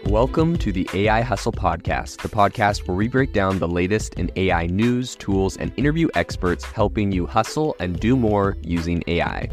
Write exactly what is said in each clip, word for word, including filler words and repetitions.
Welcome to the A I Hustle Podcast, the podcast where we break down the latest in A I news, tools, and interview experts helping you hustle and do more using A I.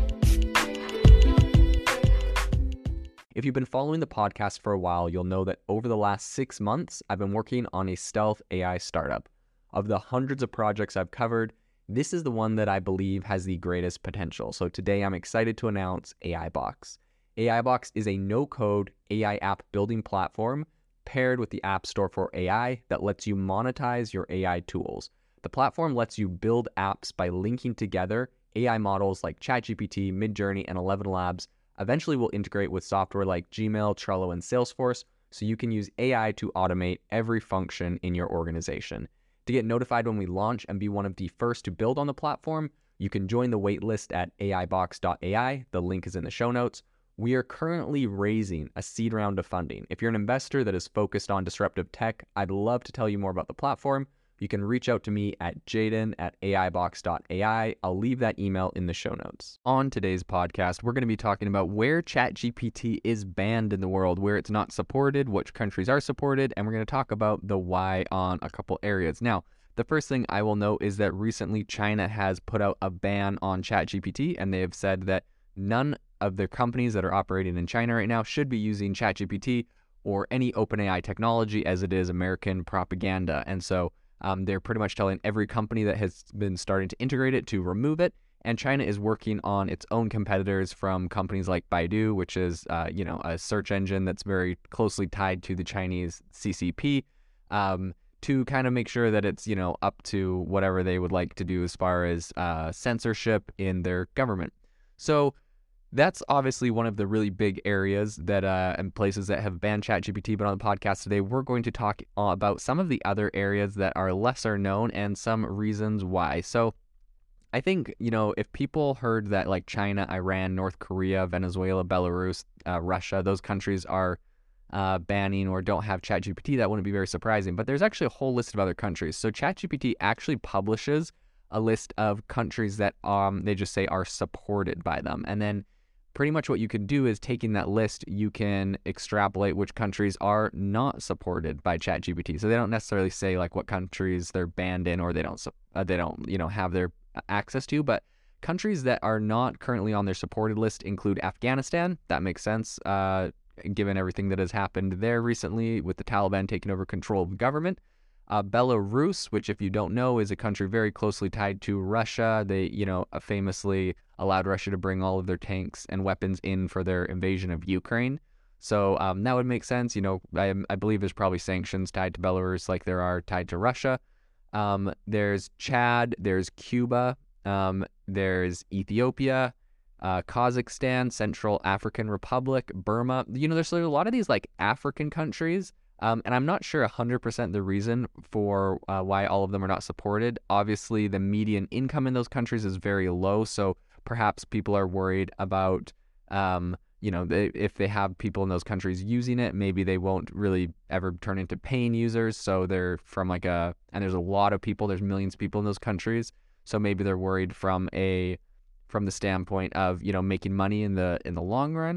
If you've been following the podcast for a while, you'll know that over the last six months, I've been working on a stealth A I startup. Of the hundreds of projects I've covered, this is the one that I believe has the greatest potential. So today I'm excited to announce AIBox. AIBox is a no-code A I app building platform paired with the App Store for A I that lets you monetize your A I tools. The platform lets you build apps by linking together A I models like ChatGPT, Midjourney, and Eleven Labs. Eventually will integrate with software like Gmail, Trello, and Salesforce, so you can use A I to automate every function in your organization. To get notified when we launch and be one of the first to build on the platform, you can join the waitlist at A I box dot A I. The link is in the show notes. We are currently raising a seed round of funding. If you're an investor that is focused on disruptive tech, I'd love to tell you more about the platform. You can reach out to me at jaden at A I box dot A I. I'll leave that email in the show notes. On today's podcast, we're going to be talking about where ChatGPT is banned in the world, where it's not supported, which countries are supported, and we're going to talk about the why on a couple areas. Now, the first thing I will note is that recently China has put out a ban on ChatGPT, and they have said that none of the companies that are operating in China right now should be using ChatGPT or any OpenAI technology, as it is American propaganda. And so um, they're pretty much telling every company that has been starting to integrate it to remove it. And China is working on its own competitors from companies like Baidu, which is uh, you know a search engine that's very closely tied to the Chinese C C P, um, to kind of make sure that it's you know up to whatever they would like to do as far as uh, censorship in their government. So that's obviously one of the really big areas that uh, and places that have banned ChatGPT. But on the podcast today, we're going to talk about some of the other areas that are lesser known and some reasons why. So I think, you know, if people heard that like China, Iran, North Korea, Venezuela, Belarus, uh, Russia, those countries are uh, banning or don't have ChatGPT, that wouldn't be very surprising. But there's actually a whole list of other countries. So ChatGPT actually publishes a list of countries that um they just say are supported by them. And then pretty much what you can do is taking that list, you can extrapolate which countries are not supported by ChatGPT. So they don't necessarily say like what countries they're banned in or they don't uh, they don't you know have their access to, but countries that are not currently on their supported list include Afghanistan. That makes sense, uh, given everything that has happened there recently with the Taliban taking over control of the government. Uh, Belarus, which if you don't know is a country very closely tied to Russia. They, you know, famously allowed Russia to bring all of their tanks and weapons in for their invasion of Ukraine. So um, that would make sense. You know, I, I believe there's probably sanctions tied to Belarus like there are tied to Russia. Um, there's Chad, there's Cuba, um, there's Ethiopia, uh, Kazakhstan, Central African Republic, Burma. You know, there's a lot of these like African countries. Um, and I'm not sure one hundred percent the reason for uh, why all of them are not supported. Obviously, the median income in those countries is very low, so perhaps people are worried about, um, you know, they, if they have people in those countries using it, maybe they won't really ever turn into paying users. So they're from like a, and there's a lot of people, there's millions of people in those countries. So maybe they're worried from a, from the standpoint of, you know, making money in the in the long run.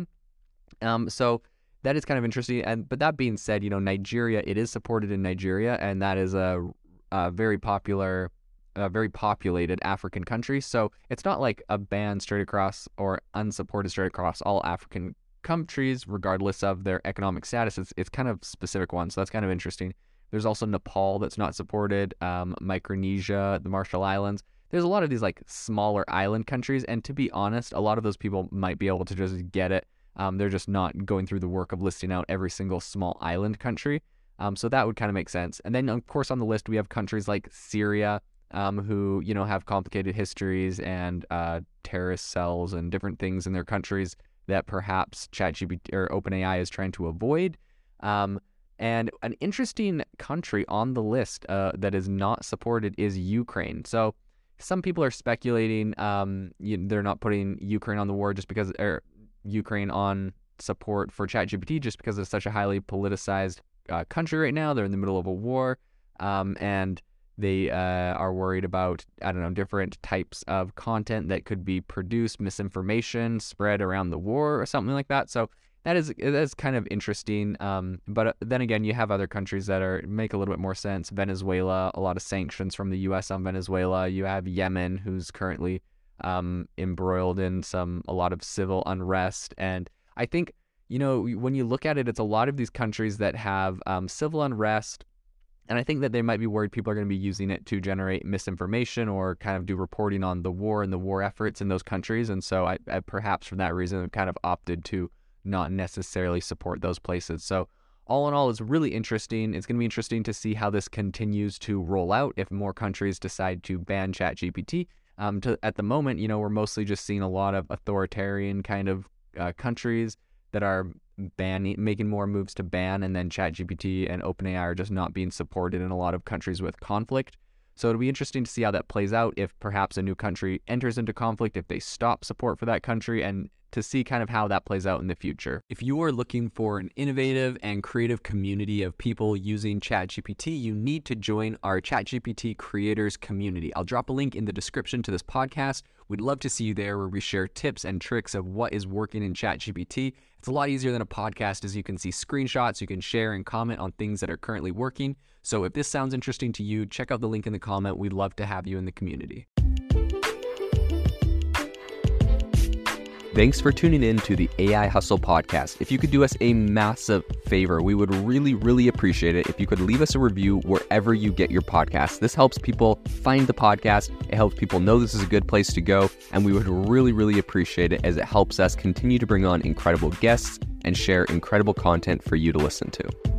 Um, so. That is kind of interesting, and but that being said, you know, Nigeria, it is supported in Nigeria, and that is a, a very popular, a very populated African country. So it's not like a ban straight across or unsupported straight across all African countries, regardless of their economic status. It's it's kind of specific ones, so that's kind of interesting. There's also Nepal that's not supported, um, Micronesia, the Marshall Islands. There's a lot of these like smaller island countries, and to be honest, a lot of those people might be able to just get it. Um, they're just not going through the work of listing out every single small island country. Um, so that would kind of make sense. And then, of course, on the list, we have countries like Syria, um, who, you know, have complicated histories and uh, terrorist cells and different things in their countries that perhaps ChatGPT or OpenAI is trying to avoid. Um, and an interesting country on the list uh, that is not supported is Ukraine. So some people are speculating um, you, they're not putting Ukraine on the war just because... Or, Ukraine on support for ChatGPT just because it's such a highly politicized uh, country right now. They're in the middle of a war, um, and they uh, are worried about, I don't know, different types of content that could be produced, misinformation spread around the war or something like that. So that is that is kind of interesting. Um, but then again, you have other countries that are make a little bit more sense. Venezuela, a lot of sanctions from the U S on Venezuela. You have Yemen, who's currently um, embroiled in some a lot of civil unrest. And I think, you know, when you look at it, it's a lot of these countries that have um, civil unrest. And I think that they might be worried people are going to be using it to generate misinformation or kind of do reporting on the war and the war efforts in those countries. And so I, I perhaps for that reason have kind of opted to not necessarily support those places. So all in all, it's really interesting. It's going to be interesting to see how this continues to roll out if more countries decide to ban ChatGPT. Um, to, at the moment, you know, we're mostly just seeing a lot of authoritarian kind of uh, countries that are banning, making more moves to ban, and then ChatGPT and OpenAI are just not being supported in a lot of countries with conflict. So it'll be interesting to see how that plays out if perhaps a new country enters into conflict, if they stop support for that country, and to see kind of how that plays out in the future. If you are looking for an innovative and creative community of people using ChatGPT, you need to join our ChatGPT creators community. I'll drop a link in the description to this podcast. We'd love to see you there, where we share tips and tricks of what is working in ChatGPT. It's a lot easier than a podcast, as you can see screenshots, you can share and comment on things that are currently working. So if this sounds interesting to you, check out the link in the comment. We'd love to have you in the community. Thanks for tuning in to the A I Hustle podcast. If you could do us a massive favor, we would really, really appreciate it if you could leave us a review wherever you get your podcasts. This helps people find the podcast. It helps people know this is a good place to go. And we would really, really appreciate it, as it helps us continue to bring on incredible guests and share incredible content for you to listen to.